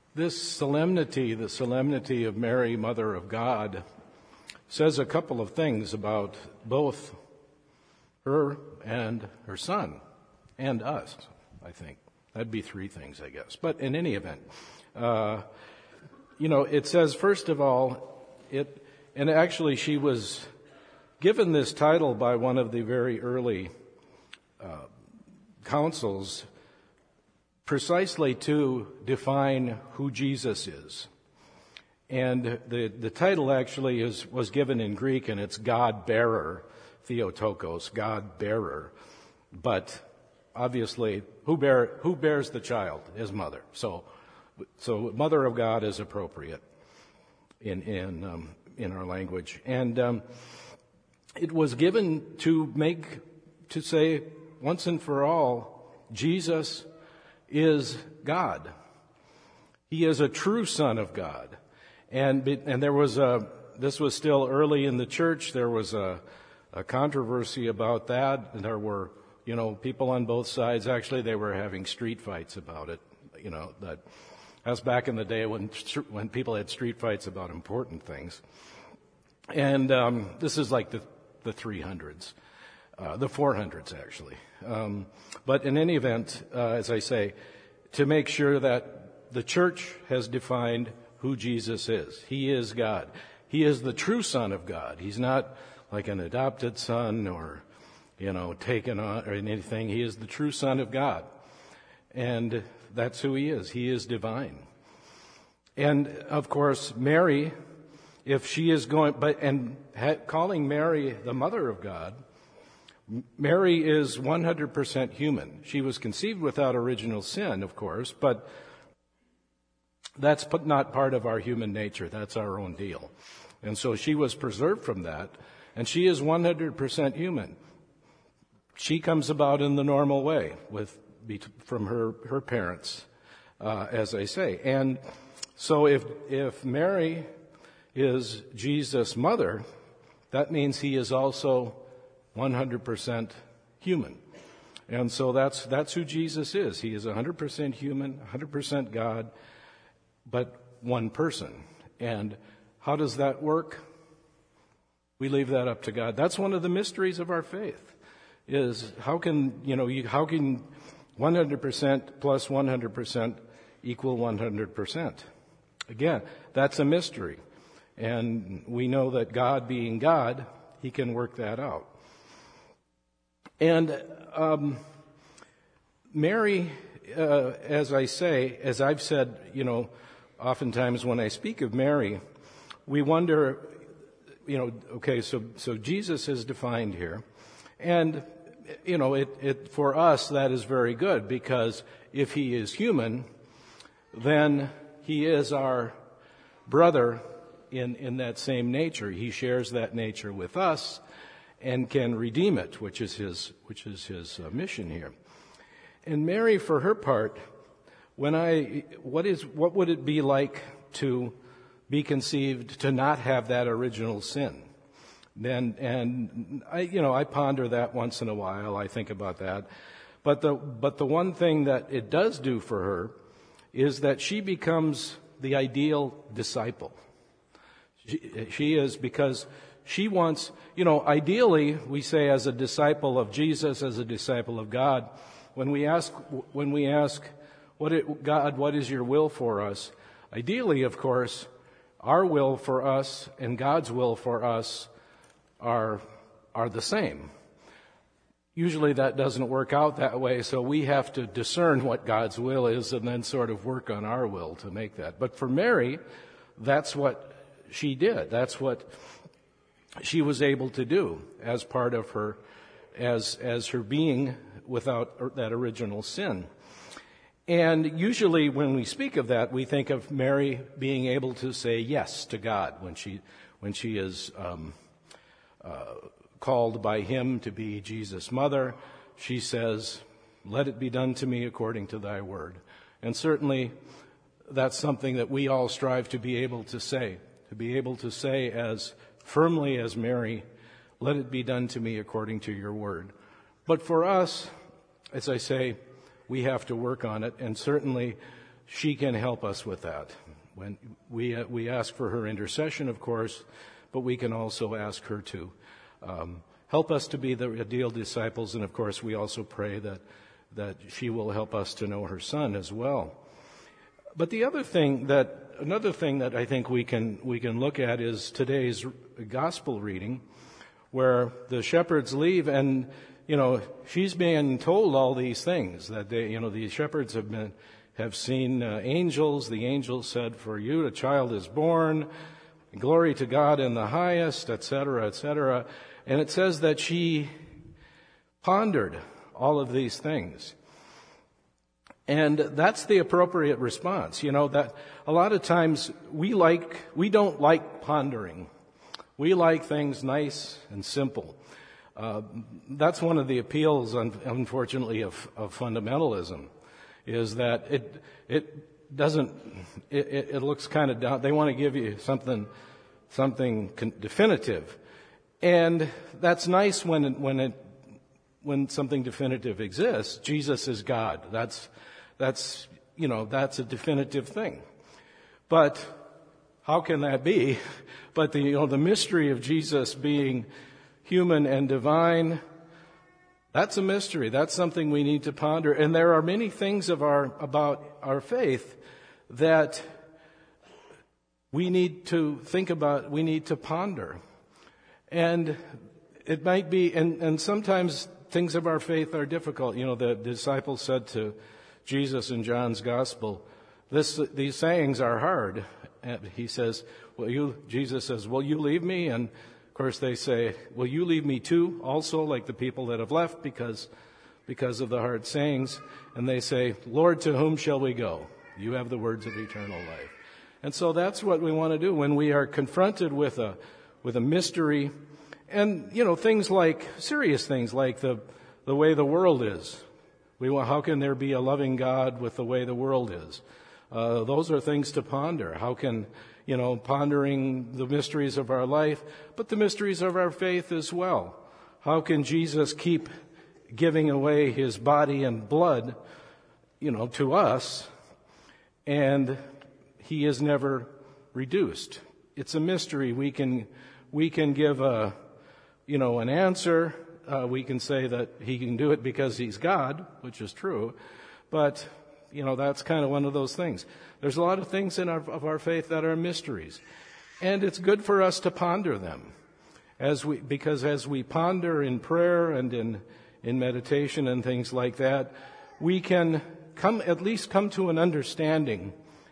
This solemnity, the solemnity of Mary, Mother of God, says a couple of things about both her and her son and us, I think. That'd be three things, I guess. But in any event, it says, first of all, and actually she was given this title by one of the very early councils precisely to define who Jesus is. And the title actually was given in Greek, and it's God-bearer, Theotokos, God-bearer. But obviously, who bears the child? His mother. So Mother of God is appropriate in our language. And it was given to say once and for all, Jesus is God. He is a true Son of God. And there was this was still early in the church. There was a controversy about that. And there were, people on both sides. Actually, they were having street fights about it. That's back in the day when people had street fights about important things. And this is like the 300s, the 400s actually. But in any event, as I say, to make sure that the church has defined who Jesus is. He is God. He is the true Son of God. He's not like an adopted son or, taken on or anything. He is the true Son of God. And that's who he is. He is divine. And of course, Mary, if she is calling Mary the Mother of God, Mary is 100% human. She was conceived without original sin, of course, but that's not part of our human nature. That's our own deal. And so she was preserved from that, and she is 100% human. She comes about in the normal way from her parents, as I say. And so if Mary is Jesus' mother, that means he is also 100% human. And so that's who Jesus is. He is 100% human, 100% God, but one person. And how does that work? We leave that up to God. That's one of the mysteries of our faith, is how can 100% plus 100% equal 100%? Again, that's a mystery. And we know that God being God, he can work that out. And Mary, as I've said, oftentimes when I speak of Mary, we wonder, okay, so Jesus is defined here. And, for us, that is very good, because if he is human, then he is our brother in that same nature. He shares that nature with us and can redeem it, which is his mission here. And Mary, for her part, what would it be like to be conceived to not have that original sin? And I ponder that once in a while. I think about that. But the one thing that it does do for her is that she becomes the ideal disciple. She is, because she wants, ideally, we say as a disciple of Jesus, as a disciple of God, when we ask, God, what is your will for us? Ideally, of course, our will for us and God's will for us are the same. Usually that doesn't work out that way, so we have to discern what God's will is and then sort of work on our will to make that. But for Mary, that's what she did. That's what she was able to do as part of her, as her being without that original sin. And usually when we speak of that, we think of Mary being able to say yes to God when she is called by him to be Jesus' mother. She says, "Let it be done to me according to thy word." And certainly that's something that we all strive to be able to say as firmly as Mary, "Let it be done to me according to your word." But for us, as I say, we have to work on it, and certainly she can help us with that. When we ask for her intercession, of course, but we can also ask her to help us to be the ideal disciples, and of course we also pray that she will help us to know her Son as well. But another thing that I think we can look at is today's gospel reading, where the shepherds leave, and she's being told all these things that these shepherds have seen angels. The angels said, "For you a child is born, glory to God in the highest," etc., etc. And it says that she pondered all of these things. And that's the appropriate response. That a lot of times we don't like pondering. We like things nice and simple. That's one of the appeals, unfortunately, of fundamentalism, is that it looks kind of down. They want to give you something definitive. And that's nice when something definitive exists. Jesus is God. That's a definitive thing. But how can that be? But the mystery of Jesus being human and divine, that's a mystery. That's something we need to ponder. And there are many things about our faith that we need to think about, we need to ponder. And it might be, and sometimes things of our faith are difficult. The disciples said to Jesus in John's Gospel, these sayings are hard. And he says, Jesus says, "Will you leave me?" And of course they say, "Will you leave me too?" Also, like the people that have left because of the hard sayings. And they say, "Lord, to whom shall we go? You have the words of eternal life." And so that's what we want to do when we are confronted with a mystery, and things like serious things like the way the world is. How can there be a loving God with the way the world is? Those are things to ponder. How can pondering the mysteries of our life, but the mysteries of our faith as well? How can Jesus keep giving away his body and blood, to us, and he is never reduced? It's a mystery. We can give an answer. We can say that he can do it because he's God, which is true. But, that's kind of one of those things. There's a lot of things of our faith that are mysteries. And it's good for us to ponder them. Because as we ponder in prayer and in meditation and things like that, we can at least come to an understanding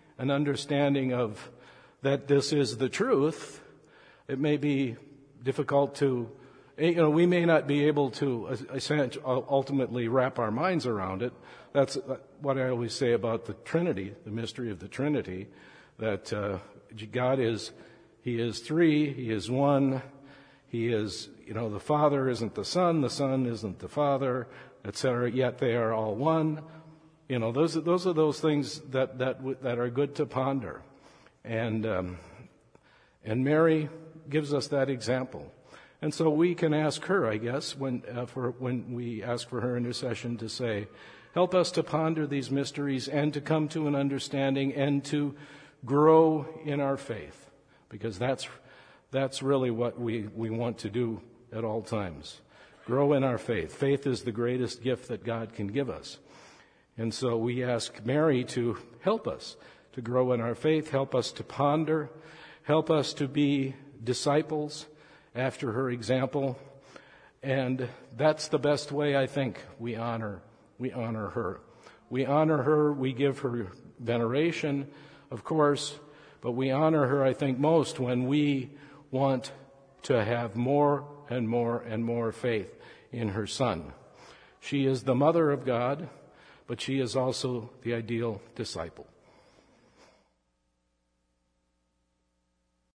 of that this is the truth. It may be difficult to, we may not be able to ultimately wrap our minds around it. That's what I always say about the Trinity, the mystery of the Trinity, that God he is three, he is one, he is, the Father isn't the Son isn't the Father, etc., yet they are all one. Those are those things that are good to ponder. And Mary gives us that example. And so we can ask her, I guess, when we ask for her intercession, to say, help us to ponder these mysteries and to come to an understanding and to grow in our faith, because that's really what we want to do at all times. Grow in our faith. Faith is the greatest gift that God can give us. And so we ask Mary to help us to grow in our faith, help us to ponder, help us to be disciples after her example. And that's the best way, I think, we honor her. We honor her, we give her veneration, of course, but we honor her, I think, most when we want to have more and more and more faith in her Son. She is the mother of God, but she is also the ideal disciple.